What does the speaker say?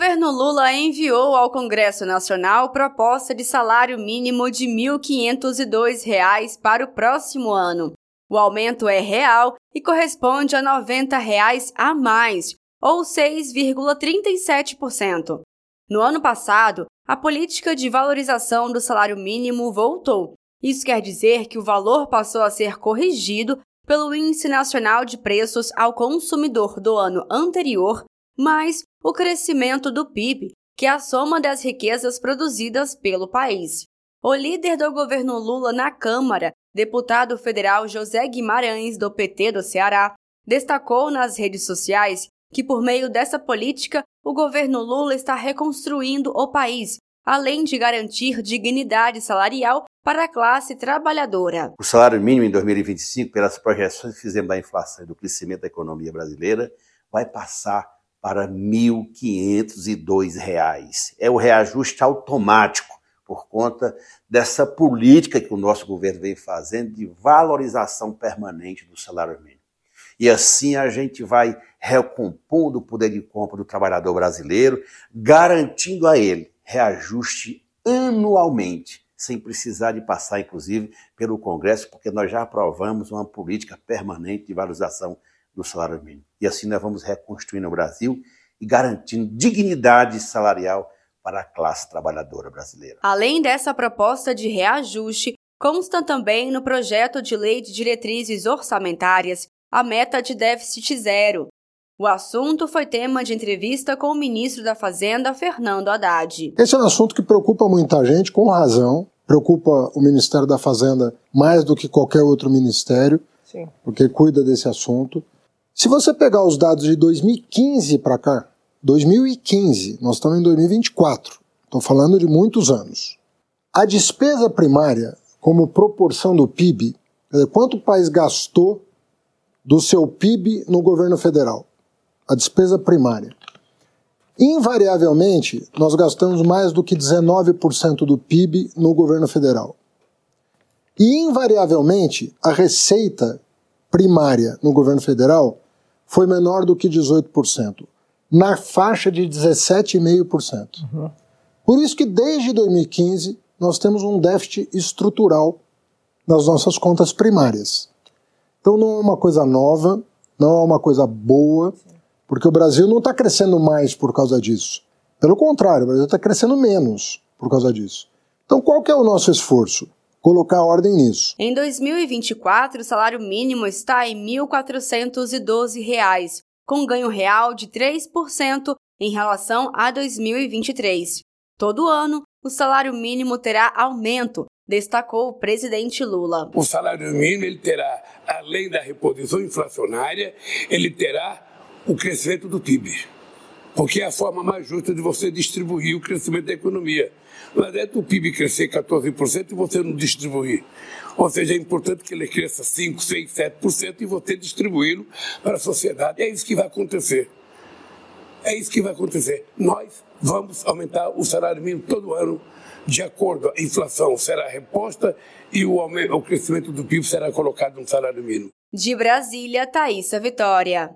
governo Lula enviou ao Congresso Nacional proposta de salário mínimo de R$ 1.502 para o próximo ano. O aumento é real e corresponde a R$ 90 a mais, ou 6,37%. No ano passado, a política de valorização do salário mínimo voltou. Isso quer dizer que o valor passou a ser corrigido pelo Índice Nacional de Preços ao Consumidor do ano anterior, mais o crescimento do PIB, que é a soma das riquezas produzidas pelo país. O líder do governo Lula na Câmara, deputado federal José Guimarães, do PT do Ceará, destacou nas redes sociais que, por meio dessa política, o governo Lula está reconstruindo o país, além de garantir dignidade salarial para a classe trabalhadora. O salário mínimo em 2025, pelas projeções que fizemos da inflação e do crescimento da economia brasileira, vai passar para R$ 1.502. É o reajuste automático por conta dessa política que o nosso governo vem fazendo de valorização permanente do salário mínimo. E assim a gente vai recompondo o poder de compra do trabalhador brasileiro, garantindo a ele reajuste anualmente, sem precisar de passar, inclusive, pelo Congresso, porque nós já aprovamos uma política permanente de valorização do salário mínimo. E assim nós vamos reconstruindo o Brasil e garantindo dignidade salarial para a classe trabalhadora brasileira. Além dessa proposta de reajuste, consta também no projeto de lei de diretrizes orçamentárias a meta de déficit zero. O assunto foi tema de entrevista com o ministro da Fazenda, Fernando Haddad. Esse é um assunto que preocupa muita gente, com razão. Preocupa o Ministério da Fazenda mais do que qualquer outro ministério, sim, porque cuida desse assunto. Se você pegar os dados de 2015 para cá, 2015, nós estamos em 2024, estou falando de muitos anos. A despesa primária, como proporção do PIB, quanto o país gastou do seu PIB no governo federal? A despesa primária. Invariavelmente, nós gastamos mais do que 19% do PIB no governo federal. E, invariavelmente, a receita primária no governo federal foi menor do que 18%, na faixa de 17,5%. Uhum. Por isso que, desde 2015, nós temos um déficit estrutural nas nossas contas primárias. Então, não é uma coisa nova, não é uma coisa boa, porque o Brasil não está crescendo mais por causa disso. Pelo contrário, o Brasil está crescendo menos por causa disso. Então, qual que é o nosso esforço? Colocar ordem nisso. Em 2024, o salário mínimo está em R$ 1.412, com ganho real de 3% em relação a 2023. Todo ano, o salário mínimo terá aumento, destacou o presidente Lula. O salário mínimo ele terá, além da reposição inflacionária, ele terá o crescimento do PIB, porque é a forma mais justa de você distribuir o crescimento da economia. Não adianta o PIB crescer 14% e você não distribuir. Ou seja, é importante que ele cresça 5%, 6%, 7% e você distribuí-lo para a sociedade. É isso que vai acontecer. É isso que vai acontecer. Nós vamos aumentar o salário mínimo todo ano, de acordo, a inflação será reposta e o crescimento do PIB será colocado no salário mínimo. De Brasília, Thaísa Vitória.